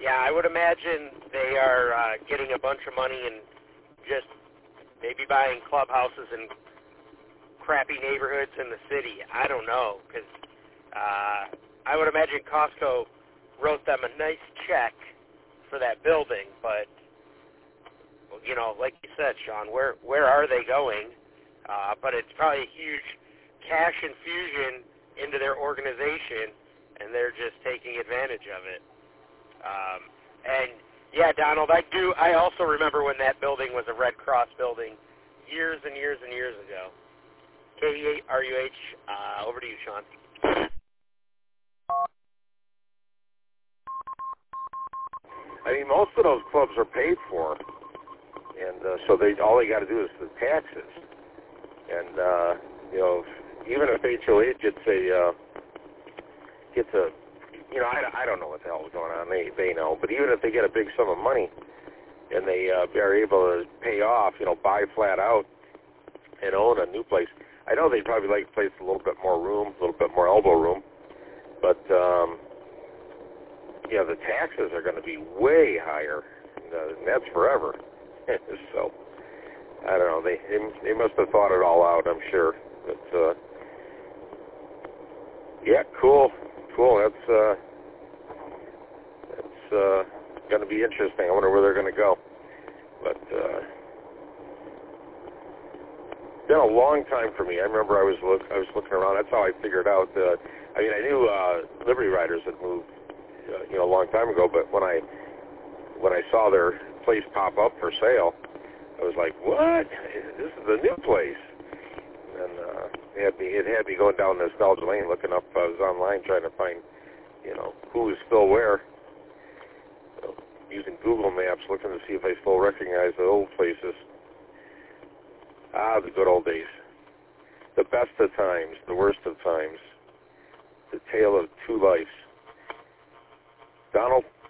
Yeah, I would imagine they are getting a bunch of money and just maybe buying clubhouses in crappy neighborhoods in the city. I don't know, because I would imagine Costco wrote them a nice check for that building, but, you know, like you said, Sean, where are they going? But it's probably a huge cash infusion into their organization, and they're just taking advantage of it. And yeah, Donald, I also remember when that building was a Red Cross building years and years and years ago. KERUH, over to you, Sean. I mean, most of those clubs are paid for, and so all they got to do is the taxes. And you know, even if HOA gets a you know, I don't know what the hell is going on. They know. But even if they get a big sum of money and they are able to pay off, you know, buy flat out and own a new place, I know they'd probably like a place with a little bit more room, a little bit more elbow room. But, yeah, the taxes are going to be way higher. And that's forever. So, I don't know. They must have thought it all out, I'm sure. But, yeah, cool. That's going to be interesting. I wonder where they're going to go. But it's been a long time for me. I remember I was looking around. That's how I figured out. I mean, I knew Liberty Riders had moved, you know, a long time ago. But when I saw their place pop up for sale, I was like, "What? This is the new place." And it had me going down nostalgia lane, looking up. I was online trying to find, you know, who was still where. So, using Google Maps, looking to see if I still recognize the old places. Ah, the good old days. The best of times, the worst of times. The tale of two lives. Donald,